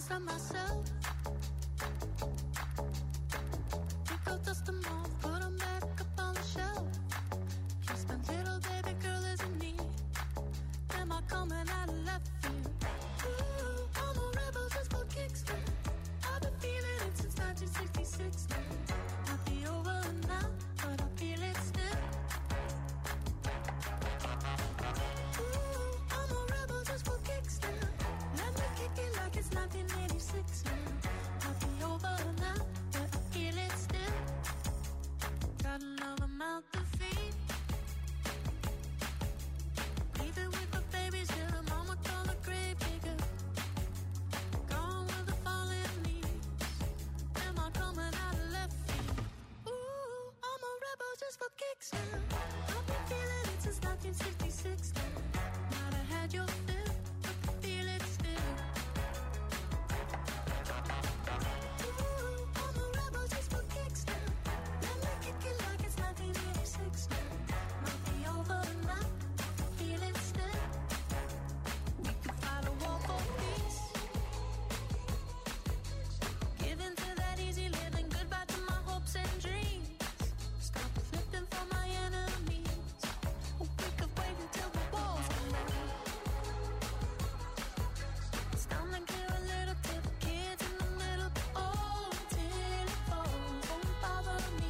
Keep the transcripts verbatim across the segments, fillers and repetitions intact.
of myself. Pick up dust them off, put them back up on the shelf. Kiss my little baby girl isn't me. Am I coming out of left field? Ooh, I'm a rebel just for kicks now. I've been feeling it since nineteen sixty-six now. Might be over now, but I feel it still. Ooh, I'm a rebel just for kicks now. Let me kick it like it's nineteen eighty-six now. Might be over now, but I feel it still. Got another mouth to feed. Leave it with the babies till the mama call the grave digger. Gone with the fallen leaves. Am I coming out of left field? Ooh, I'm a rebel just for kicks now. I've been feeling it since nineteen sixty-six now. Might have had your fill, but I feel it still. Ooh, I'm a rebel just for kicks now. Let me kick it like it's nineteen eighty-six now. Might be over now, I feel it still. We could fight a war for peace. Give in to that easy living, goodbye to my hopes and dreams. Stop flipping for my enemies. We could wait until the walls come down. It's time to give a little to the kids in the middle. Oh, till it falls, won't bother me.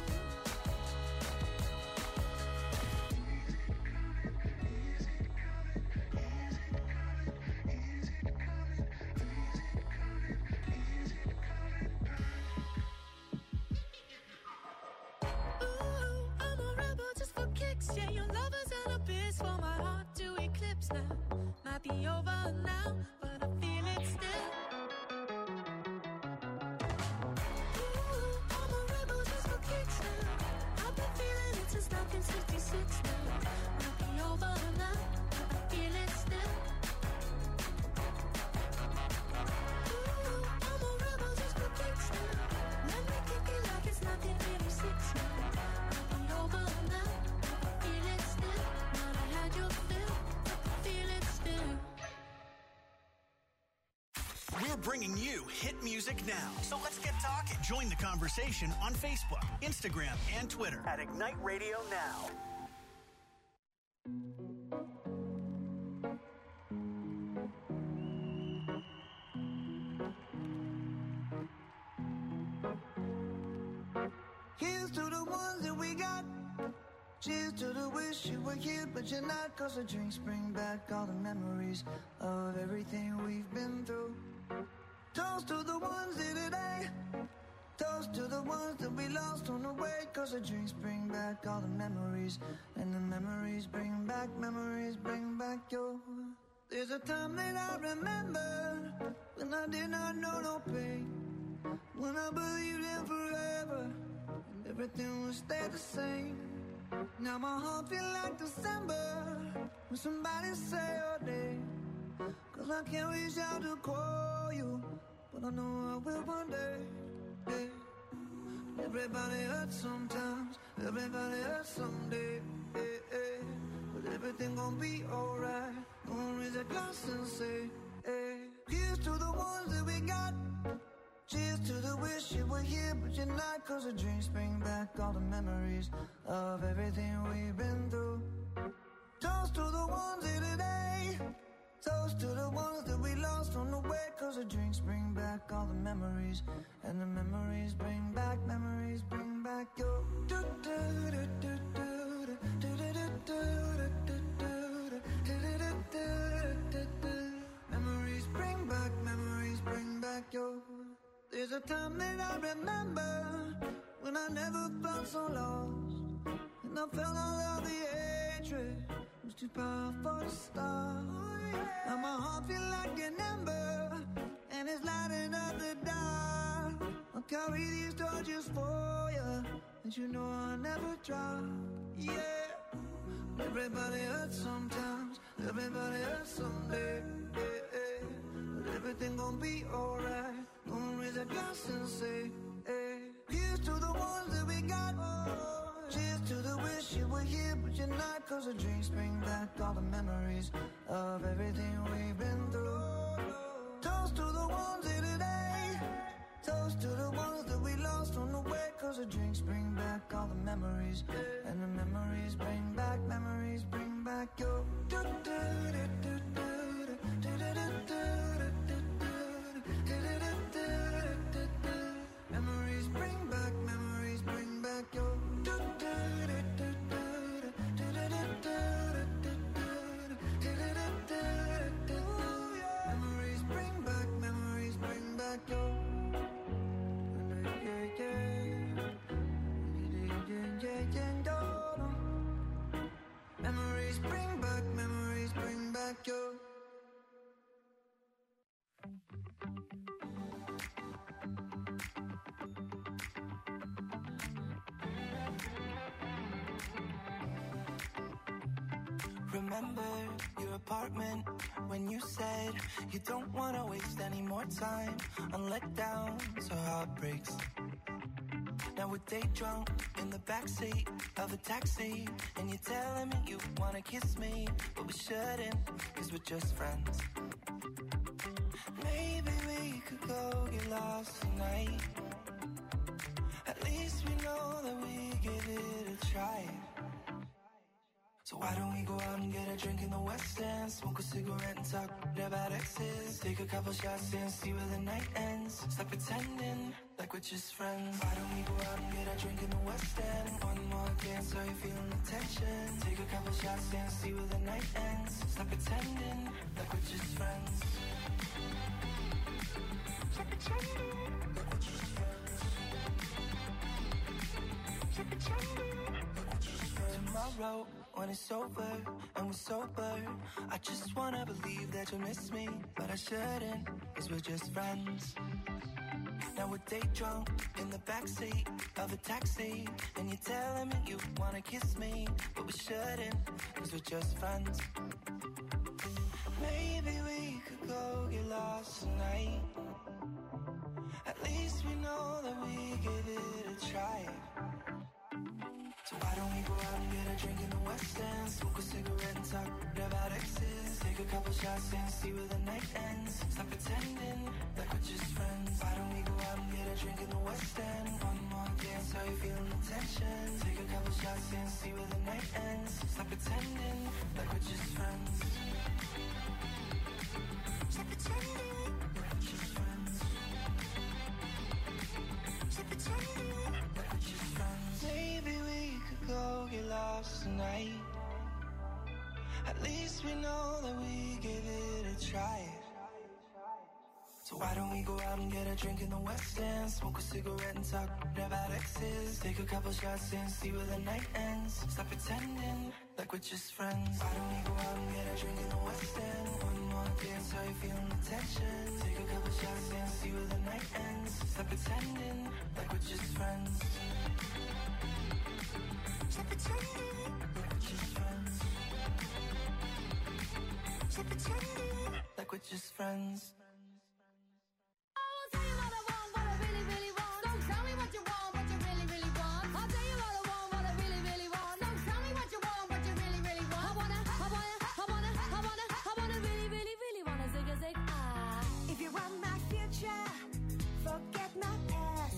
Ooh, I'm a rebel just for kicks. Yeah, your love is an abyss for my heart to eclipse now. Might be over now, but I feel it still. Ooh, I'm a rebel just for kicks now. I've been feeling it since nineteen sixty-six now. Might be over now, but I feel it still. Ooh, I'm a rebel just for kicks now. Let me kick it like it's nineteen eighty-six now. Might be over now, but I feel it still. Might have had your fill, but I feel it still. We're bringing you hit music now. So let's get talking. Join the conversation on Facebook, Instagram, and Twitter at Ignite Radio Now. Here's to the ones that we got. Cheers to the wish you were here, but you're not. Cause the drinks bring back all the memories of everything we've been through. Toast to the ones here today. Toast to the ones that we lost on the way. Cause the drinks bring back all the memories. And the memories bring back, memories bring back your. There's a time that I remember when I did not know no pain. When I believed in forever and everything would stay the same. Now my heart feel like December when somebody say your name. Cause I can't reach out to call you, but I know I will one day. Yeah. Everybody hurts sometimes, everybody hurts someday. Yeah, yeah. But everything gon' be alright. Gonna raise a glass and say, hey. Here's to the ones that we got. Cheers to the wish you were here, but you're not. Cause the drinks bring back all the memories of everything we've been through. Toast to the ones here today. Toast to the ones that we lost on the way. Cause the drinks bring back all the memories. And the memories bring back, memories bring back your. Memories bring back, memories bring back your. There's a time that I remember when I never felt so lost. And I felt all of the hatred was too powerful to stop. Now my heart feel like an ember and it's lighting up the dark. I'll carry these torches for you, and you know I'll never drop. Yeah. Everybody hurts sometimes, everybody hurts someday. Yeah, yeah. But everything gon' be alright. Gonna raise a glass and say, hey. Here's to the ones that we got. Oh, cheers to the wish you were here, but you're not. Cause the drinks bring back all the memories of everything we've been through. Toast to the ones here today. Remember your apartment when you said you don't want to waste any more time on letdowns or heartbreaks. Now we're day drunk in the backseat of a taxi, and you're telling me you want to kiss me, but we shouldn't, cause we're just friends. Maybe we could go get lost tonight. At least we know that we give it a try. So why don't we go out and get a drink in the West End, smoke a cigarette and talk about exes, take a couple shots and see where the night ends. Stop pretending like we're just friends. Why don't we go out and get a drink in the West End? One more dance, are you feeling the tension? Take a couple shots and see where the night ends. Stop pretending like we're just friends. Stop pretending like we're just friends. Stop pretending like we're just friends. Tomorrow, when it's over and we're sober, I just wanna believe that you miss me, but I shouldn't, cause we're just friends. Now we're day drunk in the backseat of a taxi, and you're telling me you wanna kiss me, but we shouldn't, cause we're just friends. Maybe we could go get lost tonight. At least we know that we give it a try. So why don't we go out and get a drink in the West End, smoke a cigarette and talk about exes, take a couple shots and see where the night ends. Stop pretending like we're just friends. Why don't we go out and get a drink in the West End? One more dance, how you feeling the tension? Take a couple shots and see where the night ends. Stop pretending like we're just friends. Stop pretending like we're just friends. Stop pretending like we're just friends. Maybe we could go get lost tonight. At least we know that we gave it a try. So why don't we go out and get a drink in the West End, smoke a cigarette and talk about exes, take a couple shots and see where the night ends. Stop pretending like we're just friends. Why don't we go out and get a drink in the West End? One more dance, how you feeling the tension? Take a couple shots and see where the night ends. Stop pretending like we're just friends. Stop pretending like we're just friends. Stop pretending like we're just friends. I'll tell you what I want, what I really, really want. Don't tell me what you want, what you really, really want. I'll tell you what I want, what I really, really want. Don't tell me what you want, what you really, really want. I wanna, I wanna, I wanna, I wanna, I wanna really, really, really wanna zig a zig ah. If you want my future, forget my past.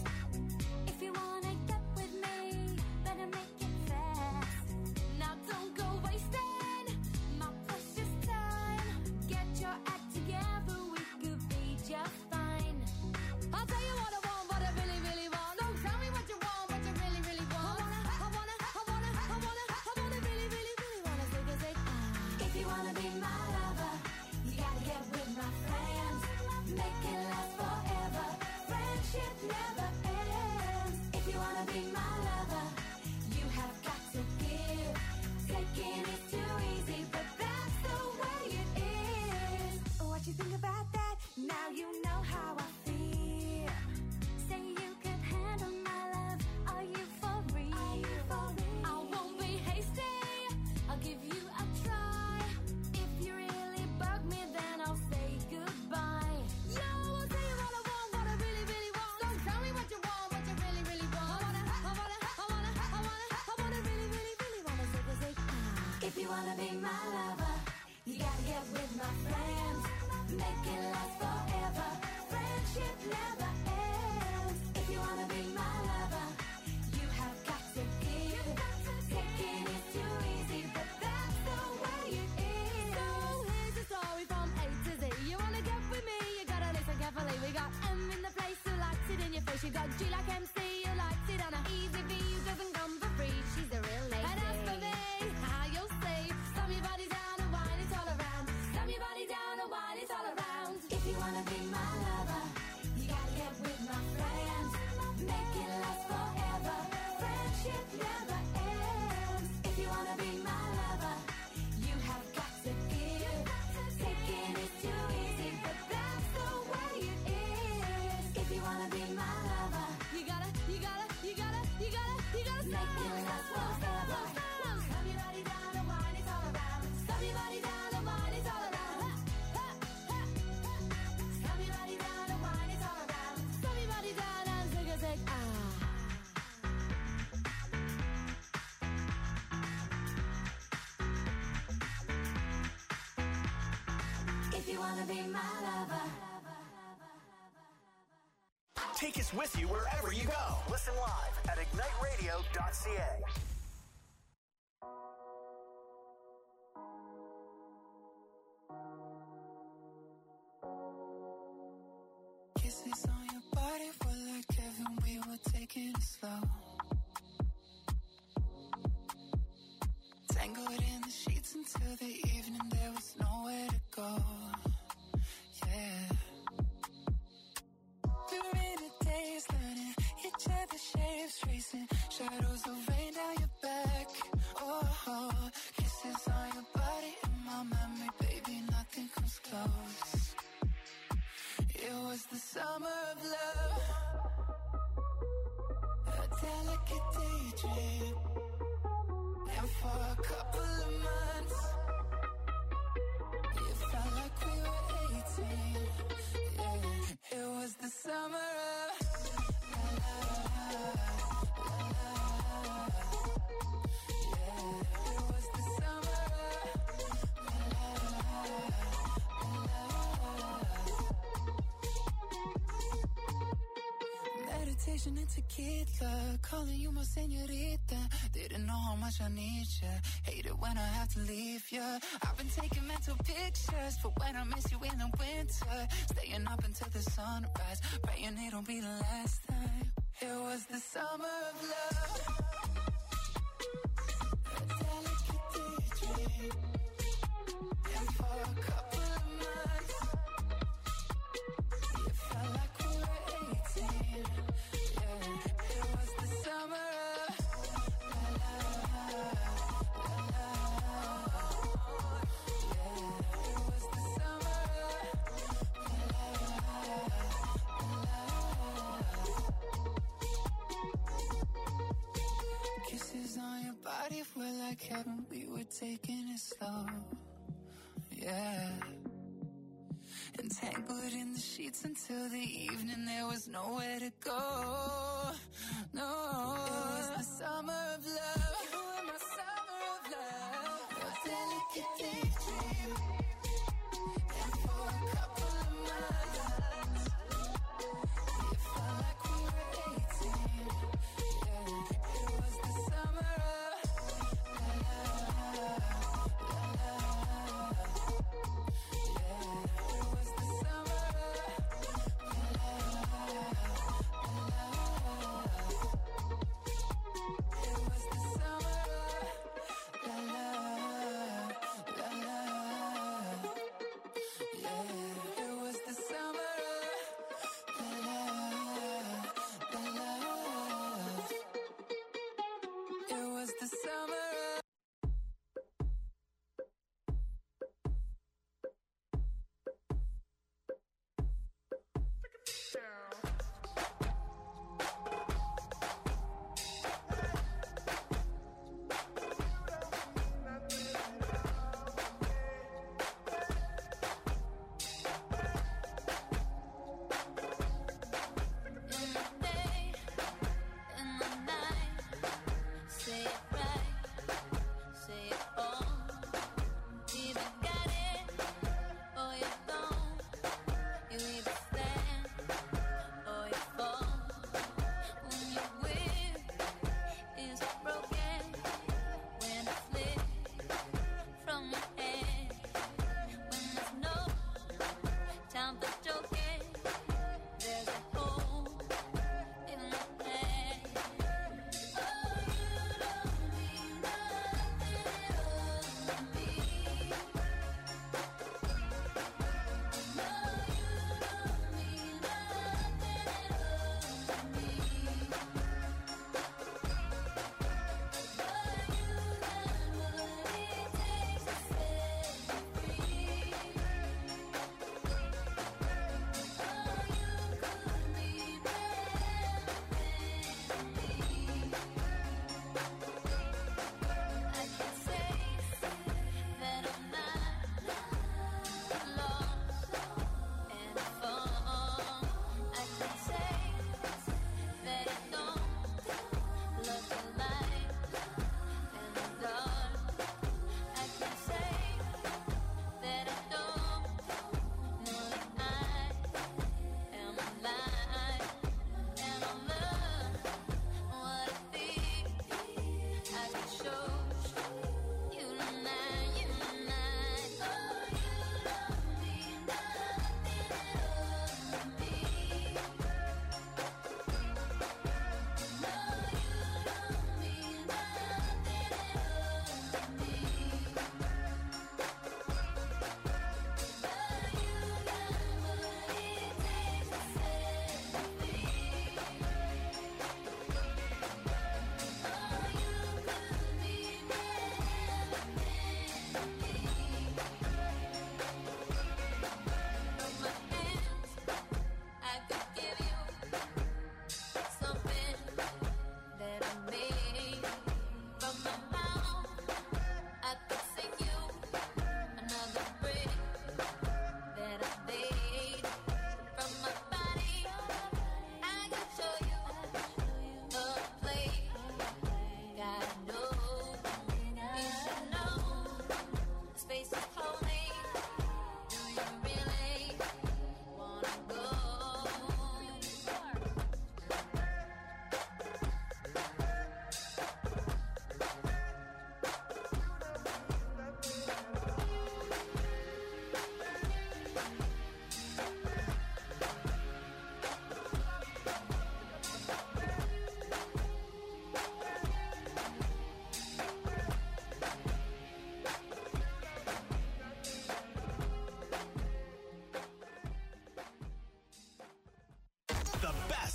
If you wanna get with me, better make it fast. Now don't go wasting my precious time. Get your act together, we could be just fine. I'll tell you what I want, what I really, really want. Don't tell me what you want, what you really, really want. I wanna, I wanna, I wanna, I wanna, I wanna really, really, really wanna zig a zig ah. If you wanna be my lover, you gotta get with my friends. Make it last forever. Friendship never ends. If you wanna be my lover, you have got to give. Taking is too easy, but that's the way it is. What you think about that? Now you know how I feel. Say you can handle my love. Are you for real? Are you for real? I won't be hasty. I'll give you a try. If you really bug me, then I'll say goodbye. Yo, I'll tell you what I want, what I really, really want. Don't tell me what you want, what you really, really want. I wanna, I wanna, I wanna, I wanna, I wanna really, really, really wanna zig a zig ah. If you wanna be my lover, you gotta get with my friends. Make it last forever. Friendship never ends. If you wanna be my lover, you have got to give. Taking is too easy, but that's the way it is. So here's the story from A to Z. You wanna get with me, you gotta listen carefully. We got M in the place who likes it in your face. You got G like M C, who likes it on a easy V, who doesn't come for free. She's a real lady. And as for me, how you'll say, slam your body down and wine it all around. Slam your body down and wine it all around. If you wanna be my lover, you gotta get with my friends. Make it last forever. Friendship never ends. If you wanna be my lover, you have got to give. Taking is too easy, but that's the way it If you wanna be my lover. Take us with you wherever you go. Listen live at ignite radio dot c a. Kisses on your body were like heaven, we were taking it slow. Tangled in the sheets until the evening, there was nowhere to go. Yeah. Through rainy days, learning each other's shapes, tracing shadows of rain down your back. Oh, oh, kisses on your body in my memory, baby, nothing comes close. It was the summer of love, a delicate daydream. And for a couple of months, it felt like we were eighteen. Yeah, it was the summer of la la la la la. Yeah, it was the summer of la la la la. Meditation and tequila, calling you my señorita. Didn't know how much I need you. Hate it when I have to leave you. I've been taking mental pictures for when I miss you in the winter. Staying up until the sunrise, praying it'll be the last time. It was the summer of love, a delicate daydream. And for a couple of months, it felt like we were eighteen. Yeah, it was the summer of kisses on your body were like heaven, we were taking it slow. Yeah. Entangled in the sheets until the evening, there was nowhere to go. No, it was the summer of love. You were my summer of love, a delicate daydream. And for a couple of months, it felt like we were eighteen. Yeah, it was the summer of la la la la. Yeah, it was the summer of la la la la. It was the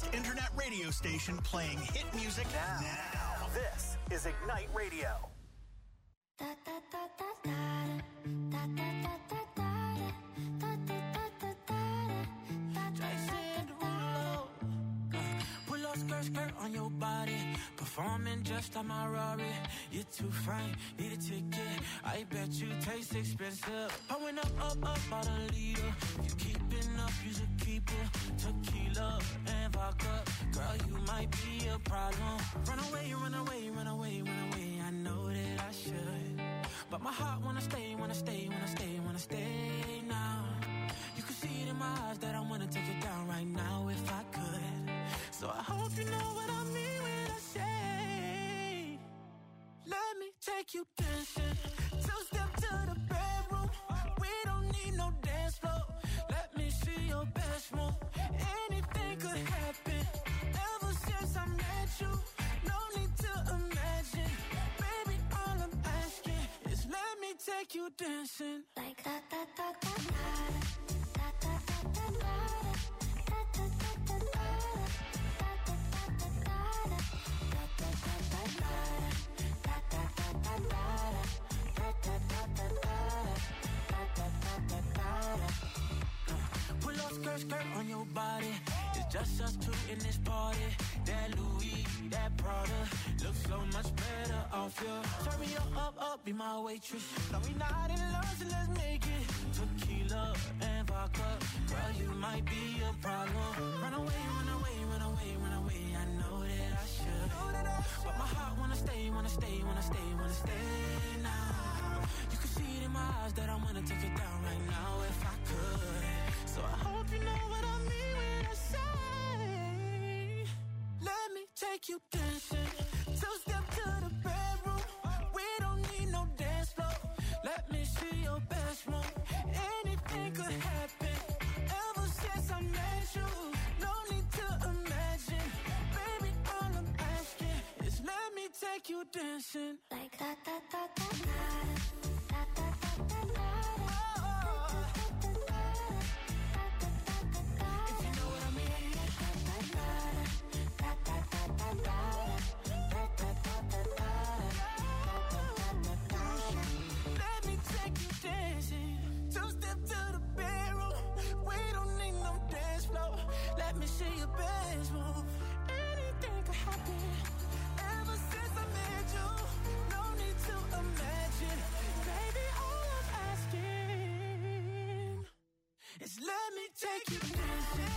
internet radio station playing hit music now. now. This is Ignite Radio. Da da da da da da da da da da da da da. Pull up skirt, skirt on your body. Performing just like my Rari. You're too fine, need a ticket. I bet you taste expensive. Pouring up, up, up, out a leader. If you keeping up, you should keep it. Tequila and vodka. Girl, you might be a problem. Run away, run away, run away, run away. I know that I should. But my heart wanna stay, wanna stay, wanna stay, wanna stay now. You can see it in my eyes that I wanna take it down right now if I could. So I hope you know what I mean when I say, let me take you dancing. Two step to the bedroom. We don't need no dance floor. Let me see your best move. Anything could happen. Ever since I met you, no need to imagine. Baby, all I'm asking is let me take you dancing. Like da da da da da da da da da da da da Pull up skirt, skirt on your body. It's just us two in this party. That Louis, that Prada looks so much better off you. Turn me up, up, up, be my waitress. No, we not in love, so let's make it. Tequila and vodka. Girl, you might be a problem. Run away, run away, run away, run away. I know that I should. But my heart wanna stay, wanna stay, wanna stay, wanna stay now. You can see it in my eyes that I wanna take it down right now if I could. So I hope you know what I mean when I say, let me take you dancing. Two step to the bedroom. We don't need no dance floor. Let me see your best move. Anything could happen. Ever since I met you, no need to imagine. Baby, all I'm asking is let me take you dancing. like da da da da da da da da da. If you know what I mean. Let me take you dancing. Two step to the bedroom. We don't need no dance floor. Let me see your best move. Anything could happen. Ever since I met you, no need to imagine. Baby, all I'm asking is let me take you dancing.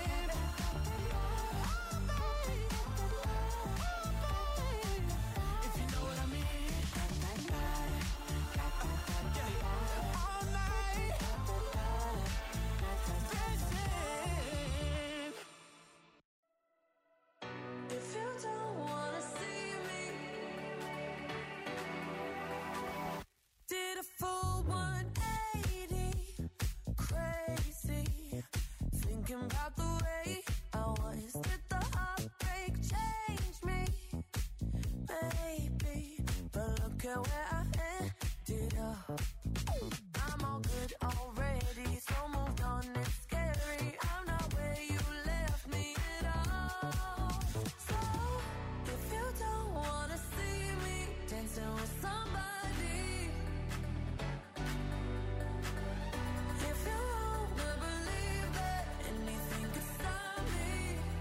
If you know what I mean. Yeah. All night. Dancing. If you don't wanna see me, Did a full one eighty, crazy, thinking about the way I was. Did the heartbreak change me? Maybe, but look at where I ended up. I'm all good already, so moved on, it's scary. I'm not where you left me at all. So, if you don't wanna see me dancing with somebody, if you wanna believe that anything could stop me,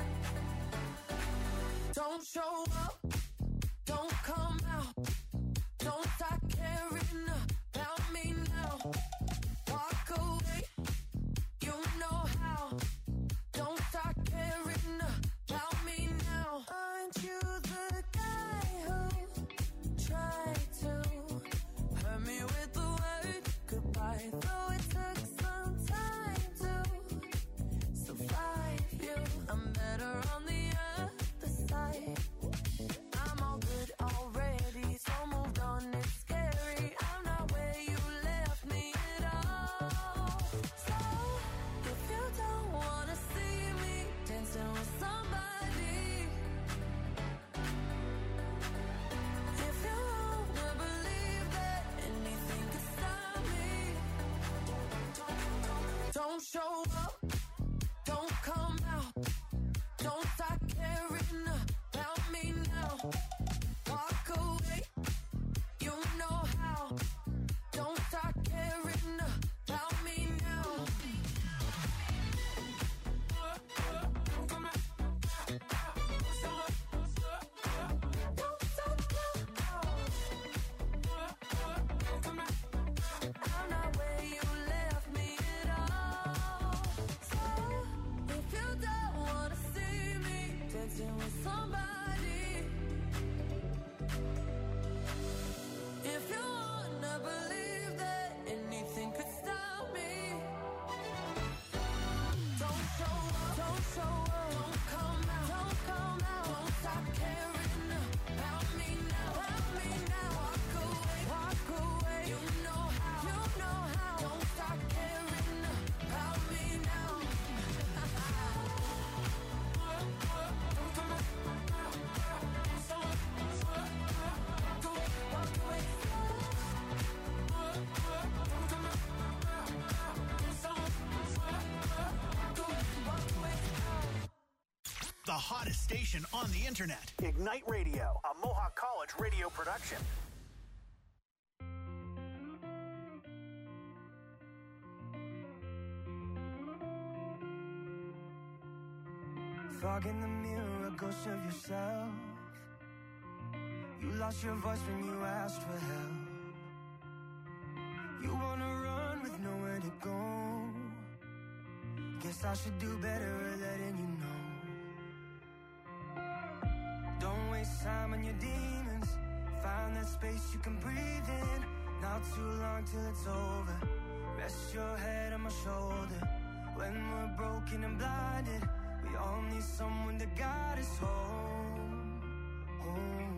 don't show up, don't come out, don't start caring about me now. Walk away, you know how. Don't start caring about me now. Aren't you the guy who tried to hurt me with the word goodbye? Though it took some time to survive you, I'm better on the other side. I'm all good already, so moved on, it's scary. I'm not where you left me at all. So, if you don't wanna see me dancing with somebody, if you wanna believe that anything could stop me, don't show up, don't come out, don't stop show up. Don't come out, don't come out. Won't stop caring about me now, about me now. Walk away, walk away. You know how, you know how. Don't stop caring about me now. The hottest station on the internet. Ignite Radio, a Mohawk College radio production. Fog in the mirror, a ghost of yourself. You lost your voice when you asked for help. You wanna run with nowhere to go. Guess I should do better at letting you know. Don't waste time on your demons. Find that space you can breathe in. Not too long till it's over. Rest your head on my shoulder. When we're broken and blinded, we all need someone to guide us home, home.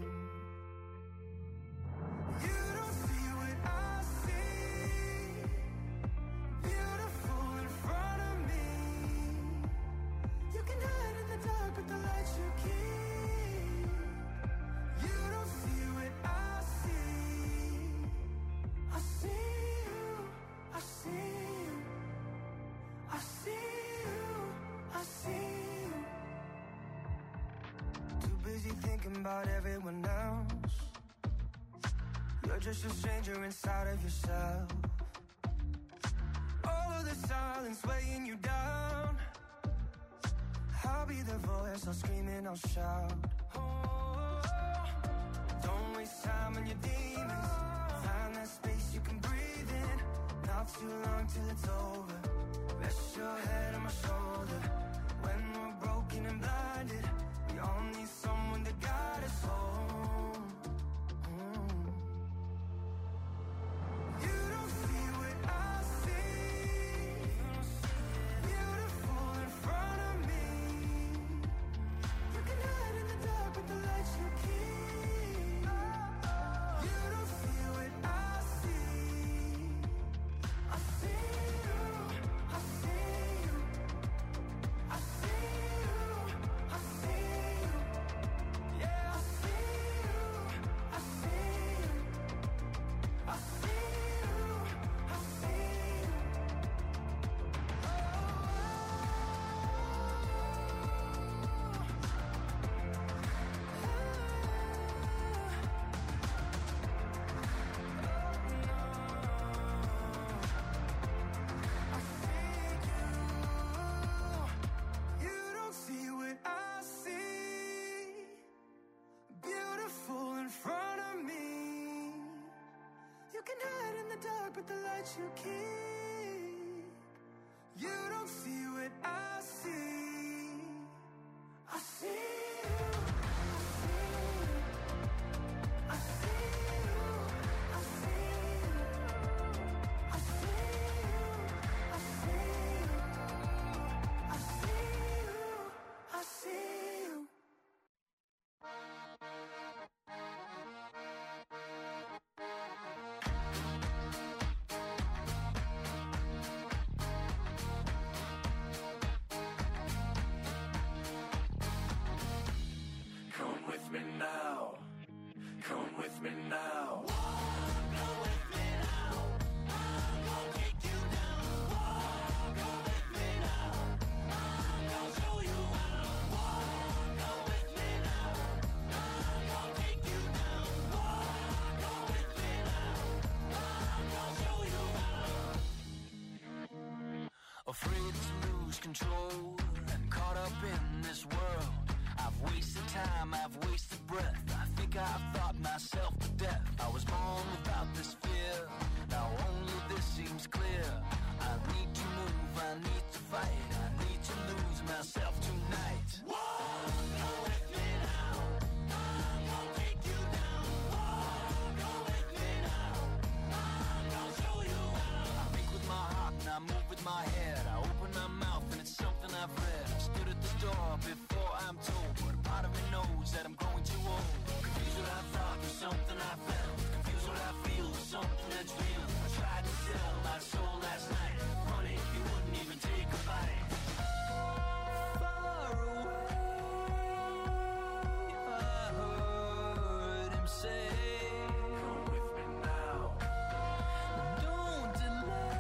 You don't see what I see. Beautiful in front of me. You can hide in the dark with the lights you keep. You don't see what I see. I see you, I see you. I see you, I see you. Too busy thinking about everyone else. You're just a stranger inside of yourself. All of the silence weighing you down. I'll be the voice, I'll scream and I'll shout. Oh, don't waste time on your demons. Find that space you can breathe in. Not too long till it's over. Rest your head on my shoulder. When we're broken and blinded, we all need someone to guide us home. Mm. You don't see what I see. Beautiful in front of me. You can hide in the dark with the lights you keep. You don't see what I see. I see you, I see you. I see you, I see you. Yeah, I see you, I see you. I see you, I see you. You don't see what I see. Beautiful in front of me. You can hide in the dark with the lights you keep. You don't see what I see. I see you. I see you. I see you. I see you. I see you. I see you. I see you. Come with me now. Come with me now. Afraid to lose control and caught up in this world. I've wasted time, I've wasted breath. I think I've thought myself to death. I was born without this fear. Now only this seems clear. I need to move, I need to fight. I need to lose myself tonight. I think with my heart and I move with my head. I open my mouth and it's something I've read. I've stood at the door before I'm told, but a part of me knows that I'm growing too old. Confused what I thought was something I felt. Confused what I feel was something that's real. I tried to sell my soul last night. Honey, you wouldn't even take a bite. Far away, I heard him say, come with me now. Don't delay.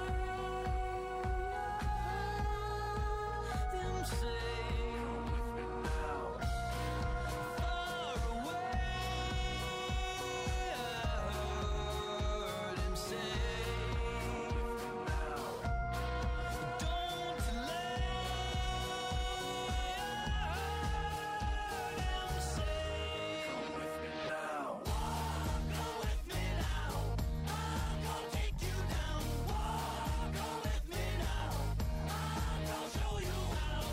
Them say, come with me now. Far away, I heard him say, come with me now. Don't delay. Them say, come with me now. Walk, go with me now. I'm gonna take you down. Walk, go with me now. I'm gonna show you how.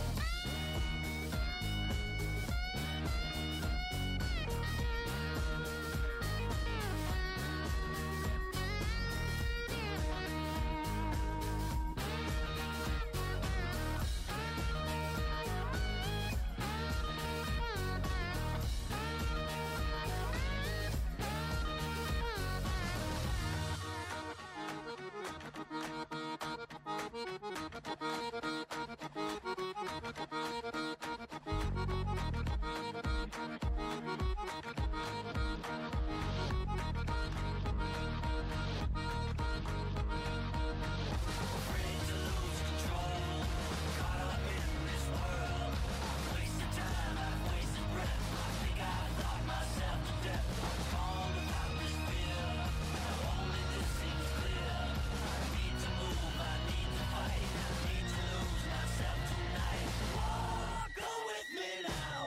Afraid to lose control. Caught up in this world. Wasted time, I've wasted breath. I think I thought myself to death. I'm falling about this fear. Now only this seems clear. I need to move, I need to fight. I need to lose myself tonight. Walk, go with me now.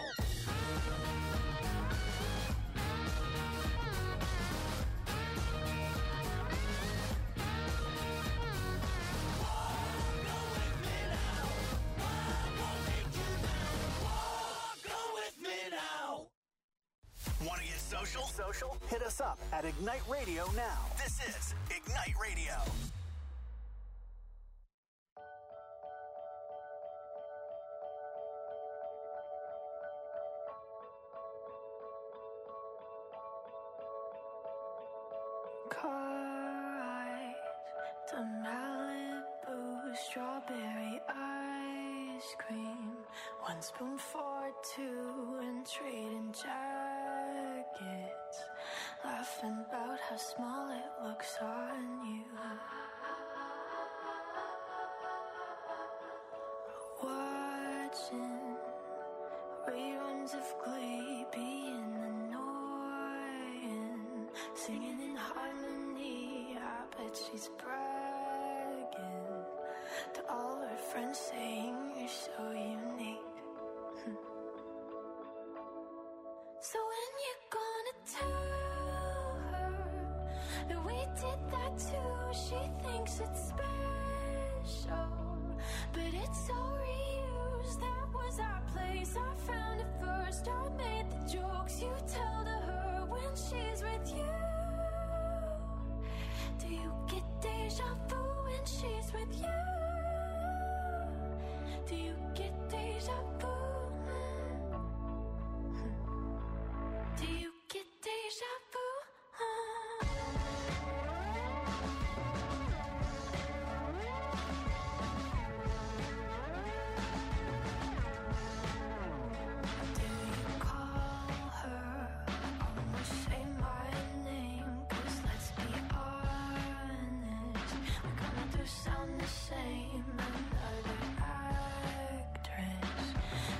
Walk, go with me now. I'm gonna take you down. Walk, go with me now. Want to get social? Social? Hit us up at Ignite Radio now. This is Ignite Radio. Car ride to Malibu, strawberry ice cream. One spoon for two and trading jackets. Laughing about how small it looks on you. Watching reruns of Glee, being annoying. Singing in harmony, I bet she's bragging to all her friends, saying you're so unique. So when you gonna tell her that we did that too? She thinks it's special, but it's so reused. That was our place, I found it first. I made the jokes you tell to her when she's with you. Do you get deja vu when she's with you? Do you get deja vu? Do you get deja vu? Do you call her? Almost say my name, 'cause let's be honest, we're gonna do sound the same. Another actress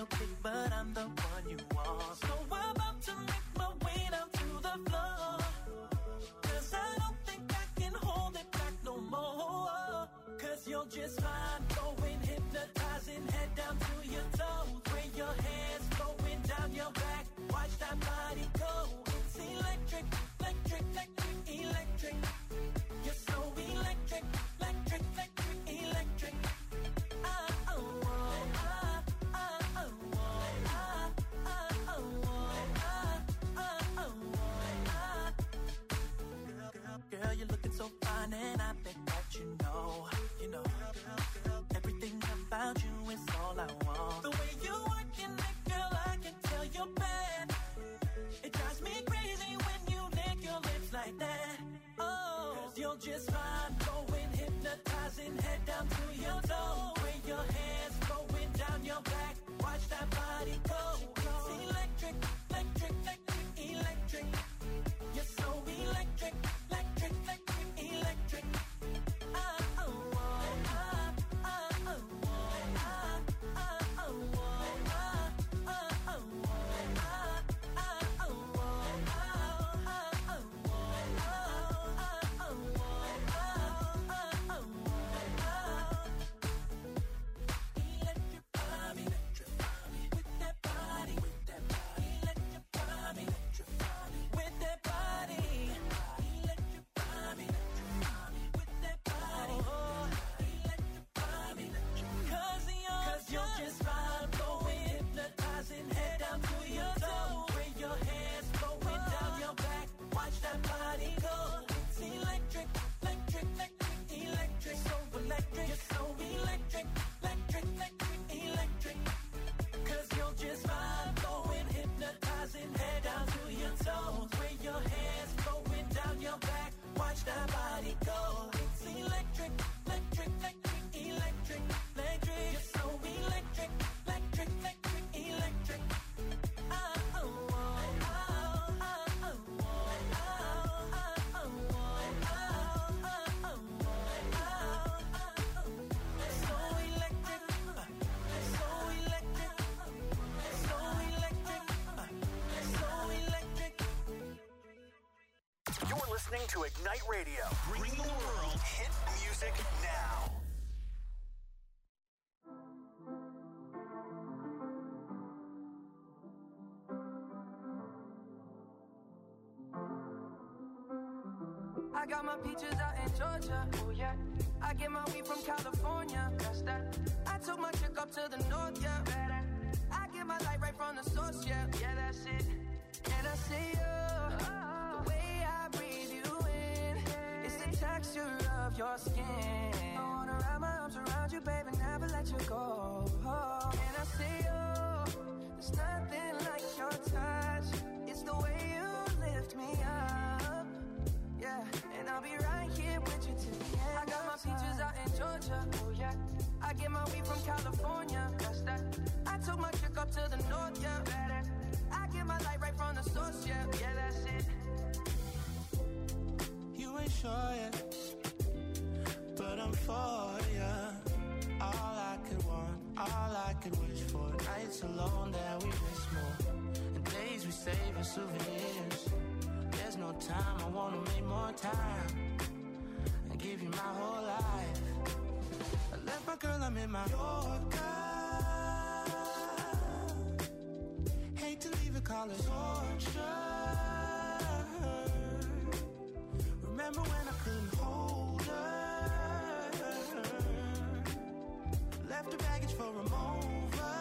chick, but I'm the one you want. So I'm about to make my way down to the floor, 'cause I don't think I can hold it back no more. 'Cause you're just fine, going hypnotizing, head down to your toes. Where your hands going down your back, watch that body go. It's electric, electric, electric, electric. You're so electric, electric, electric, electric. Ah, oh, oh, ah, ah, oh, oh, ah, ah, oh, oh, ah, ah, oh, oh, ah. Girl, girl, girl, you're looking so fine, and I bet that you know, you know, everything about you is all I want. The way you working it, girl, I can tell you're bad. It drives me crazy when you lick your lips like that. Oh, 'cause you're just fine, going hypnotizing, head down to your toes. Where your hands going down your back, watch that body go. It's electric, electric, electric, electric. You're so electric, electric, electric, electric. Ah, oh, oh, ah, ah, oh, oh, ah, ah, oh, oh, ah, ah, oh, oh, ah, ah, oh, oh, ah, ah, oh, oh, ah, oh, oh, ah, ah, oh, oh, electrify me, electrify me with that body, with that body, electrify me, electrify me with that body, electrify me, electrify me with that body, electrify me, cause you're, cause you're just fine, going hypnotizing, head down to your toes, where your hands going down your back, watch that body go. It's electric, electric, electric, electric, so electric, you're so electric, electric, electric, electric, cause you're just fine, going hypnotizing, head down to your toes, where your hands going down your back, watch that body go. It's electric, electric, electric, electric, electric, you're so electric, electric, electric, electric. Ah, oh, oh, ah, ah, oh, oh, ah, ah, oh, oh, ah, ah, oh, oh, ah, ah, oh. So electric, uh, so electric, so electric, uh, so electric. You're listening to Ignite Radio, bringing the world hit music now. I got my peaches out in Georgia, oh yeah. I get my weed from California, that's that. I took my chick up to the north, yeah. Better. I get my light right from the source, yeah. Yeah, that's it. And I see you, the way I breathe you in, it's the texture of your skin. I wanna wrap my arms around you, baby, never let you go. And I see you, there's nothing like your touch. It's the way you lift me up. Yeah, and I'll be right here with you till the end. I got my peaches out in Georgia, oh yeah. I get my weed from California, that's that. I took my chick up to the north, yeah. Better. I get my light right from the source, yeah. Yeah, that's it. You ain't sure yet, but I'm for ya. All I could want, all I could wish for. Nights alone that we miss more, and days we save as souvenirs. There's no time, I wanna make more time and give you my whole life. I left my girl, I'm in my Yorker. Hate to leave it, call it torture. Remember when I couldn't hold her? Left her baggage for a mover.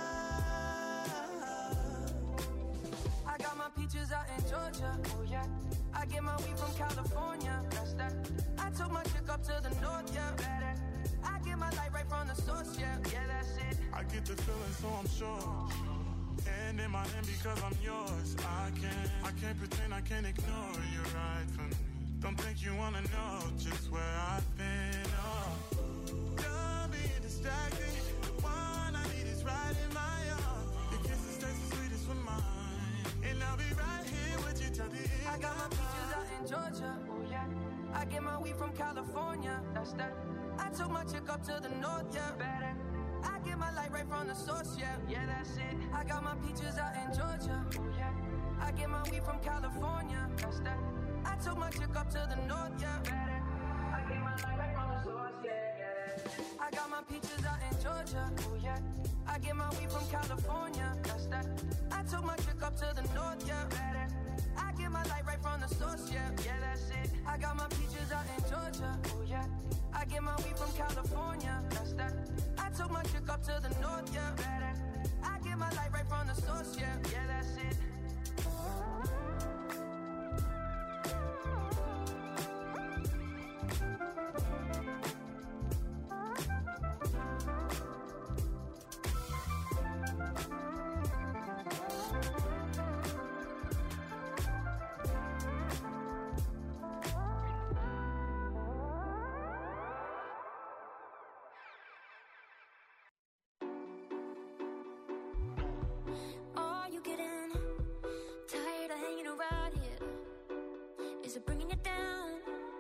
I got my peaches out in Georgia, oh yeah. I get my weed from California, that's that. I took my chick up to the north, yeah. Better. I get my light right from the source, yeah. Yeah, that's it. I get the feeling, so I'm sure. And in my hand because I'm yours. I can't, I can't pretend, I can't ignore you right from me. Don't think you wanna know just where I've been. Oh, don't be distracted. The one I need is right in my arms. Your kisses taste the sweetest with mine, and I'll be right here with you till the end. I got my peaches out in Georgia, oh yeah. I get my weed from California, that's that. I took my chick up to the north, yeah. Better. I get my light right from from the source, yeah, yeah, that's it. I got my peaches out in Georgia, oh yeah. I get my weed from California, that's that. I took my chick up to the north, yeah. I get my light right from the source, yeah, yeah. I got my peaches out in Georgia, oh yeah. I get my weed from California, that's that. I took my chick up to the north, yeah. I get my light right from the source, yeah, yeah, that's it. I got my peaches out in Georgia, oh yeah. I get my weed from California, that's that. I took my chick up to the north, yeah. I get my light right from the source, yeah, yeah, that's it. Is it bringing you down?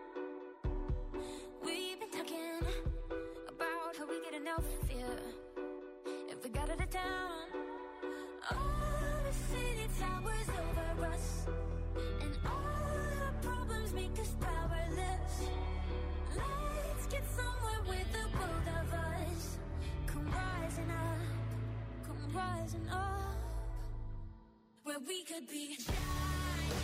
We've been talking about how we get enough fear if we got out of town. All the city towers over us, and all our problems make us powerless. Let's get somewhere with the both of us. Come rising up, come rising up, where we could be giants.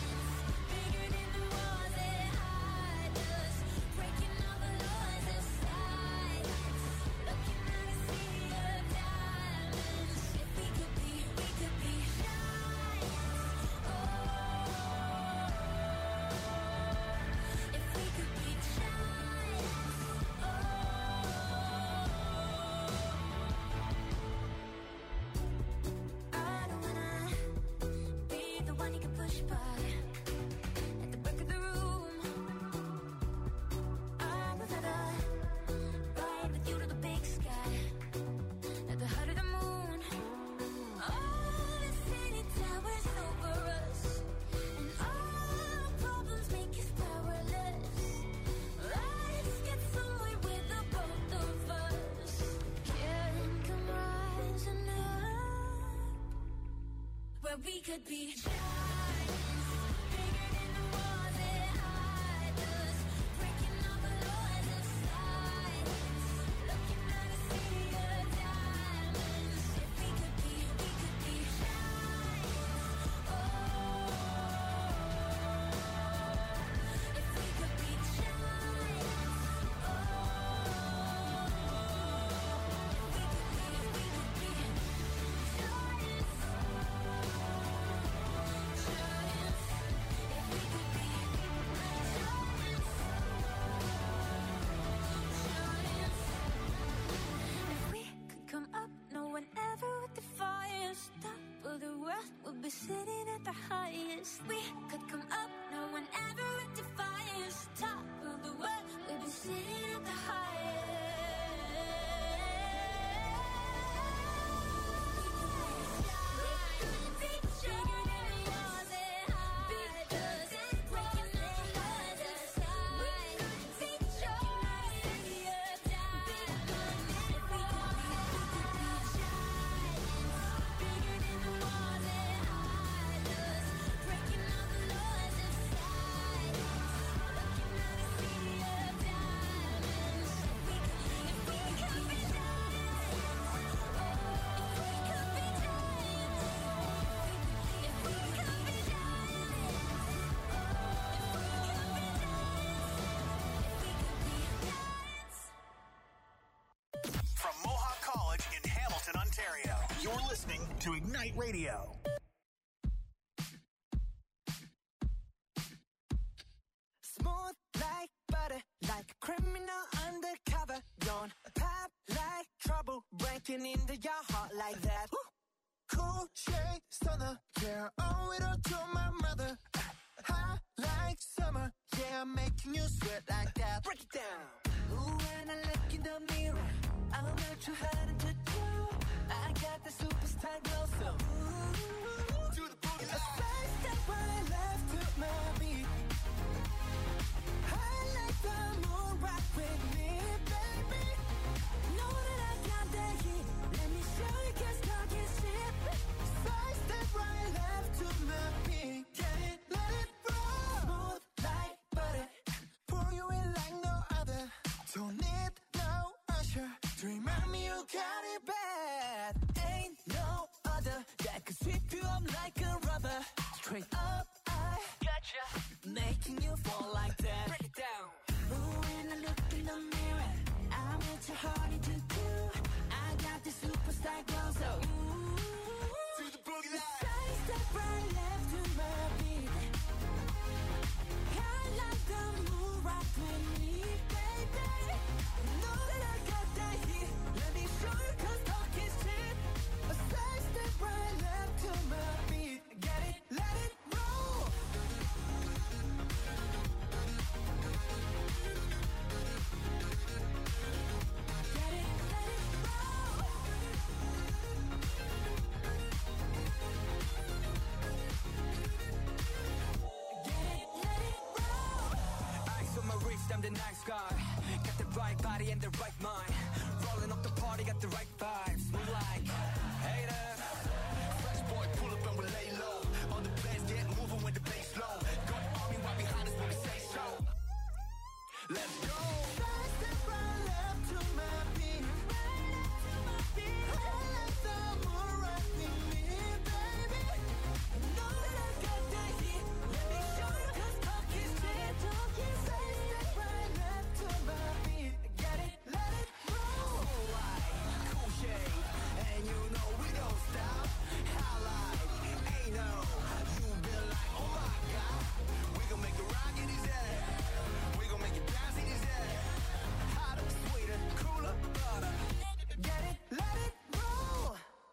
We could be giants, bigger than the walls that hide us, breaking all the laws of science, looking at a city of diamonds. If we could be, we could be giants. Oh, if we could be giants. Oh, if we could be, we could be giants. We're sitting at the highest. We could come up, no one ever would defy us. Top of the world, we'll be sitting at the highest. We could be bigger than the walls that hide us, breaking all the laws of sight. We could be giants, city of diamonds. If we could be, we could be giants, bigger than the walls that to Ignite Radio. Smooth like butter, like a criminal undercover. Don't pop like trouble, breaking into your heart like that. Woo. Cool shade stunner, yeah, owe it all to my mother. Hot like summer, yeah, I'm making you sweat like that. Break it down. Ooh, when I look in the mirror, I'm not too hard to do. I got the superstar glow, so ooh, to the boogie. A side step right left to my beat. I like the moon, rock with me, baby. Know that I got that heat. Let me show you look at it bad. Ain't no other that could sweep you up like a rubber. Straight up, I gotcha, making you fall like that. Break it down. Ooh, when I look in the mirror, I'm with your heart into two. I got this superstar glow, so ooh, to the boogie line. Side step right left to my beat. I like the move right with me, baby. Know that I got that heat. Let me show you 'cause talk is cheap. A side step right left to my beat. Get it, let it roll. Get it, let it roll. Get it, let it roll. Eyes on my wrist, I'm the nice guy. Got the right body and the right mind. Rolling up the party, got the right vibes. We like haters. Fresh boy, pull up and we lay low. On the bass, get moving with the bass low. Got army right behind us when we say so. Let's go. Side step right left to my beat. Right left to my beat. I like the move right with me, baby. Know that I got that heat. Let me show you 'cause talk is cheap. Talk is side step right left to my beat. Get it, let it roll. Cool light, cool shade, and you know we don't stop. Highlight, ain't no, you been like, oh my God. We gon' make it rock in his head. We gon' make it bounce in his head. Hotter, sweeter, cooler, butter. Get it, let it roll.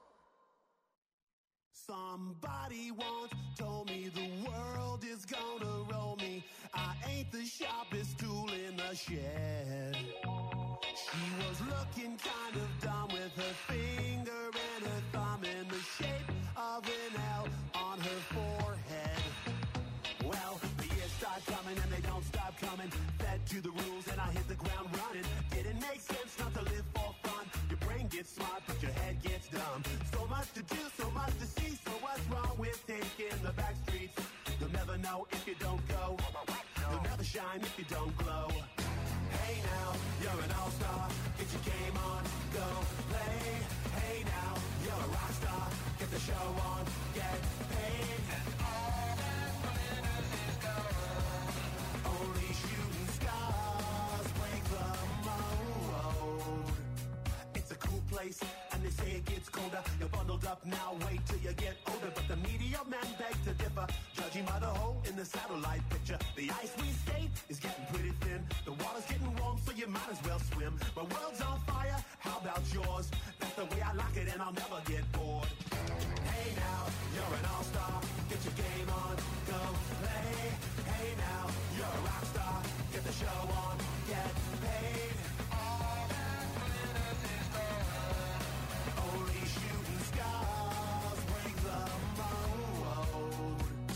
Somebody once told me the world is gonna roll me. I ain't the sharpest tool in the shed. She was looking kind of dumb with her finger and her thumb in the shape of an L on her forehead. Well, the years start coming and they don't stop coming. Fed to the rules and I hit the ground running. Didn't make sense not to live for fun. Your brain gets smart but your head gets dumb. So much to do, so much to see. So what's wrong with taking the back streets? You'll never know if you don't go. You'll never shine if you don't glow. Hey now, you're an all-star. Get your game on, go play. Hey now, you're a rock star. Get the show on, get paid. And all that glitters is gold. Only shooting stars break the mold. It's a cool place, and they say it gets colder. You're bundled up now, wait till you get older. But the media men beg to differ, judging by the hole in the satellite picture. The ice we skate is getting pretty thin. The water's getting warm, so you might as well swim. My world's on fire, how about yours? That's the way I like it, and I'll never get bored. Hey now, you're an all-star. Get your game on, go play. Hey now, you're a rock star. Get the show on, get paid. All that glitters is gold. Only shooting stars break the mold.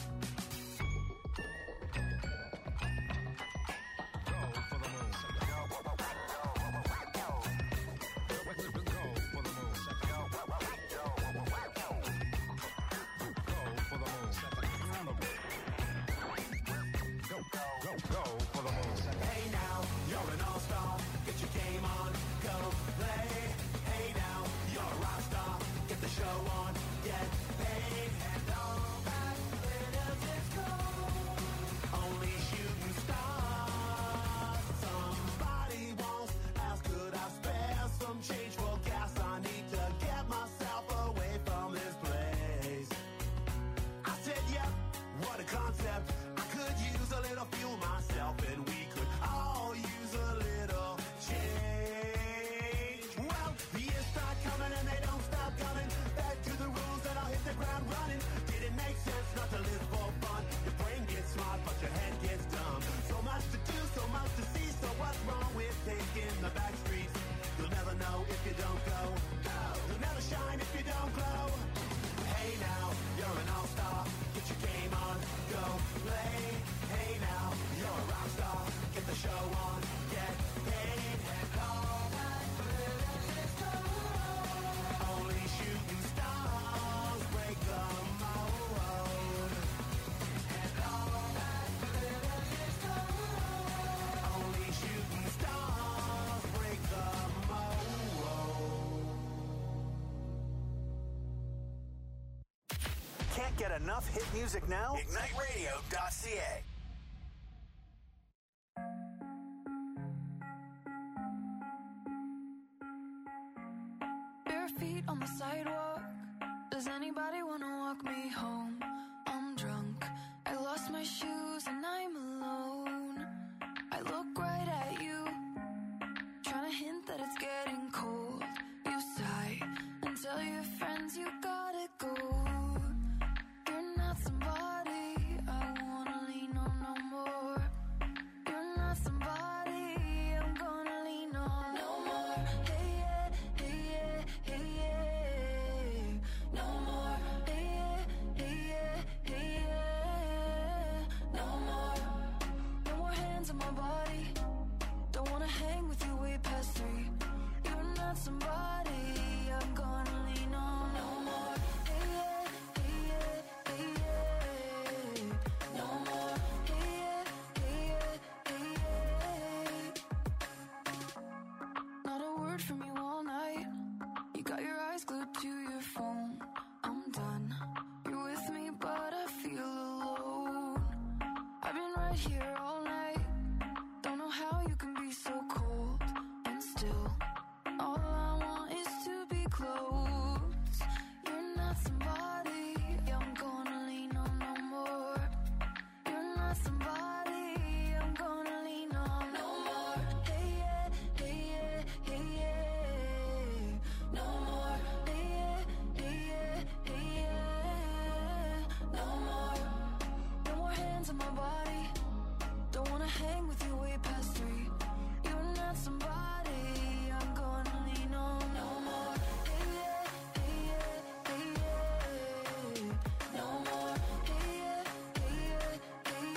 Hey now, you're an all-star. Get your game on, go play. Hey now, you're a rock star. Get the show on, get paid. And all that glitters is gold. Only shooting stars. Somebody once asked, could I spare some change for gas? I need to get myself away from this place. I said, yep, what a concept. I could use a little fuel myself, and we could all use a little change. Well, the years start coming and they don't stop coming. Back to the rules and I'll hit the ground running. Didn't make sense not to live for fun. Your brain gets smart but your head gets dumb. So much to do, so much to see. So what's wrong with taking the back streets? You'll never know if you don't go. You'll never shine if you don't glow. Hey now, you're an all-star. Get your game on, go play. Hey now, you're a rock star. Get the show on, get paid. And all that glitters is gold. Only shooting stars break the mold. And all that glitters is gold. Only shooting stars break the mold. get enough hit music now? ignite radio dot c a. Bare feet on the sidewalk. Does anybody wanna walk me home? I'm drunk. I lost my shoes and I'm alone. I look right at you, trying to hint that it's getting cold. You sigh and tell your friends you gotta go. You're not somebody I wanna lean on no more. You're not somebody I'm gonna lean on no more. Hey yeah, hey yeah, hey yeah. No more. Hey yeah, hey yeah, hey yeah. No more. No more hands on my body. Don't wanna hang with you way past three. You're not somebody I'm gonna lean on no more. Hey yeah, hey yeah, hey yeah. No more. Hey yeah, hey yeah, hey yeah. Not a word from you all night. You got your eyes glued to your phone. I'm done. You're with me, but I feel alone. I've been right here all night. Don't know how you can be so cold and still. All I want is to be close. You're not somebody I'm gonna lean on no more. You're not somebody I'm gonna lean on no more. Hey yeah, hey yeah, hey yeah. No more. Hey yeah, hey yeah, hey yeah. No more. No more hands on my body. Don't wanna hang with you way past three. You're not somebody I'm gonna lean on no more. Hey yeah, hey yeah, hey yeah. No more. Hey yeah, hey yeah, hey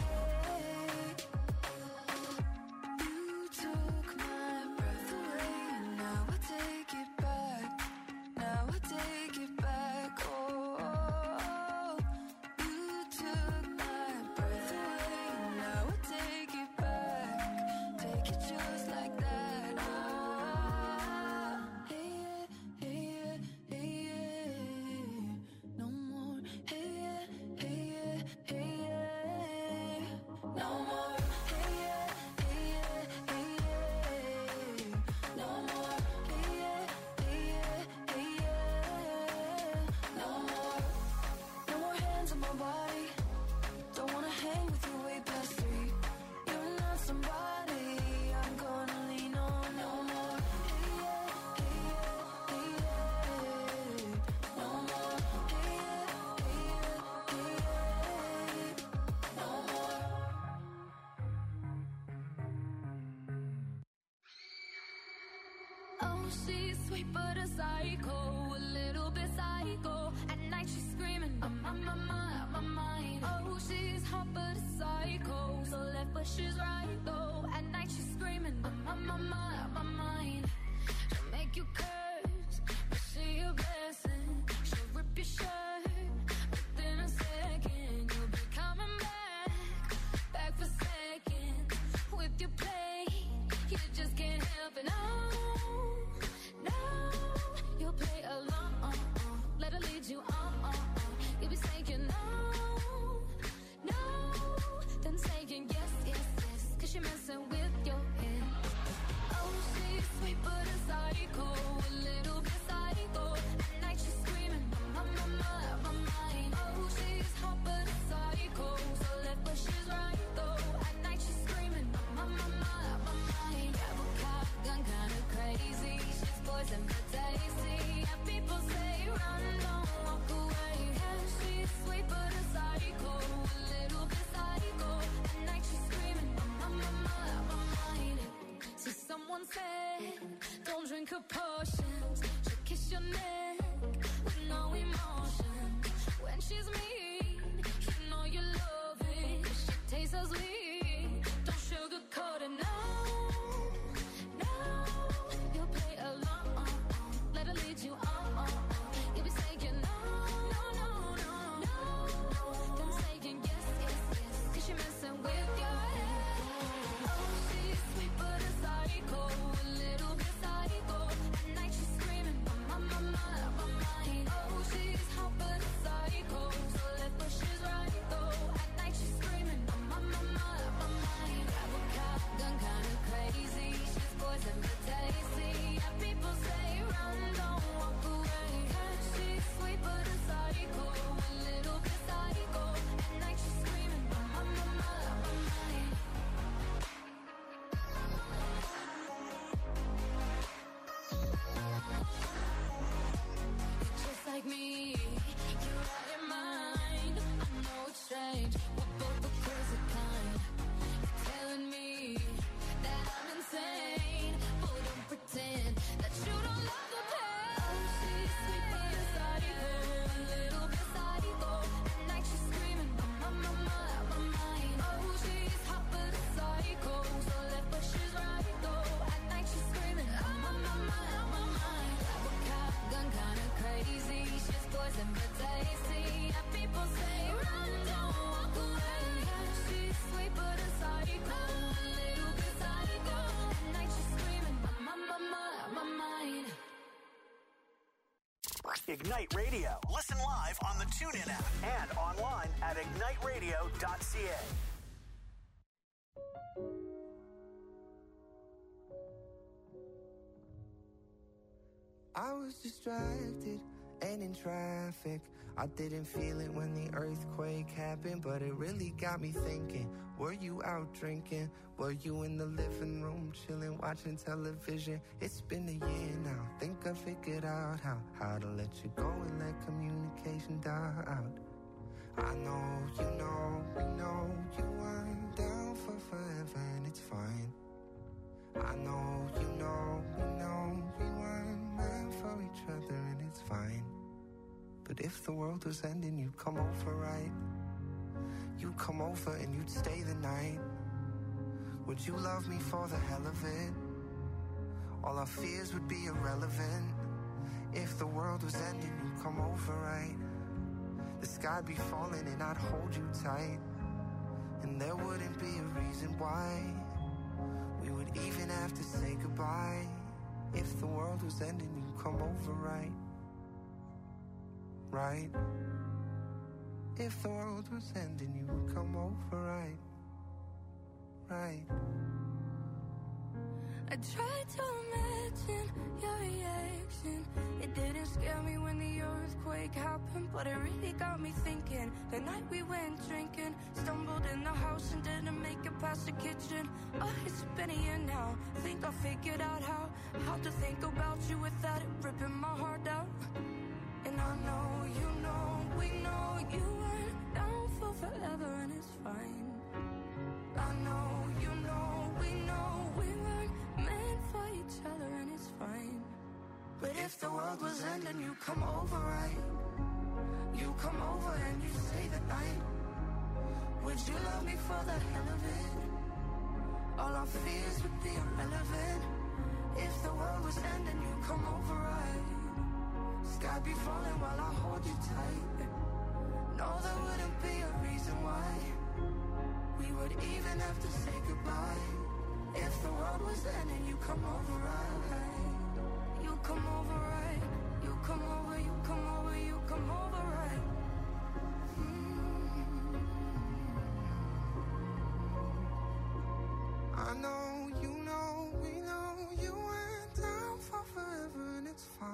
yeah. You took my breath away, and now I take it back. Now I take it back. Oh, oh, oh. You took my breath away, and now I take it back. Take it just like that. Ah, hey yeah, hey yeah, hey yeah. No more. Hey yeah, hey yeah, hey yeah. No more. Hey yeah, hey yeah, hey yeah. No more. Hey yeah, hey yeah, hey yeah. No more. No more hands on my body. Don't wanna hang with you way past three. You're not somebody I'm gonna lean on no more. Hey yeah, hey yeah, hey yeah. No more. Hey yeah, hey yeah, hey yeah. No more. Oh, she's sweet but a psycho, a little bit psycho. At night she's screaming, I'm on my mind, my mind. Oh, she's hot but a psycho, so left but she's right though. At night she's screaming, I'm on my mind, my mind. She'll make you curse, but she a blessing. She'll rip your shirt within a second. You'll be coming back, back for seconds. With your play, you just can't help it. No, no, you'll play along. Let her lead you on. You'll be saying no, no, then saying yes, yes, yes. Cause you're messing with your head. Oh, she's sweet but a psycho, a little bit psycho. At night she's screaming, my, my, my, my mind. Oh, she's hot but a psycho, so left but she's right though. At night she's screaming, my, my, my, my mind. Grab a cop gun, kinda crazy. She's poison but tasty. And people say run, don't walk away. Yeah, she's sweet but a psycho, a little bit psycho. At night she's screaming, my, my, my, my mind. So someone said, don't drink her potions. She'll kiss your neck with no emotion. When she's mean, you know you love it. She tastes so sweet, don't sugarcoat it, no, no. You'll play along, let her lead you on. You'll be saying no, no, no, no, no. Then saying yes, yes, yes. Cause you're messing with your head. Oh, she's sweet but a psycho, a little bit psycho. At night she's screaming, my, my, my, my mind. Oh, she's hot but a psycho, so left Ignite Radio. Listen live on the TuneIn app and online at ignite radio dot c a. I was distracted and in traffic. I didn't feel it when the earthquake happened, but it really got me thinking. Were you out drinking? Were you in the living room chilling, watching television? It's been a year now. Think I figured out how, how to let you go and let communication die out. I know, you know, we know you weren't down for forever and it's fine. I know, you know, we know we weren't meant for each other and it's fine. But if the world was ending, you'd come over, right? You'd come over and you'd stay the night. Would you love me for the hell of it? All our fears would be irrelevant. If the world was ending, you'd come over, right? The sky'd be falling and I'd hold you tight. And there wouldn't be a reason why we would even have to say goodbye. If the world was ending, you'd come over, right? Right? If the world was ending, you would come over, right? Right? I tried to imagine your reaction. It didn't scare me when the earthquake happened, but it really got me thinking. The night we went drinking, stumbled in the house and didn't make it past the kitchen. Oh, it's been a year now. Think I figured out how How to think about you without it ripping my heart out. And I know, you know, we know you weren't down for forever and it's fine. I know, you know, we know we weren't meant for each other and it's fine. But if the world was ending, you come over, right? You come over and you stay the night. Would you love me for the hell of it? All our fears would be irrelevant. If the world was ending, you come over, right? Sky be falling while I hold you tight. No, there wouldn't be a reason why we would even have to say goodbye. If the world was ending, you come over, right? You come over,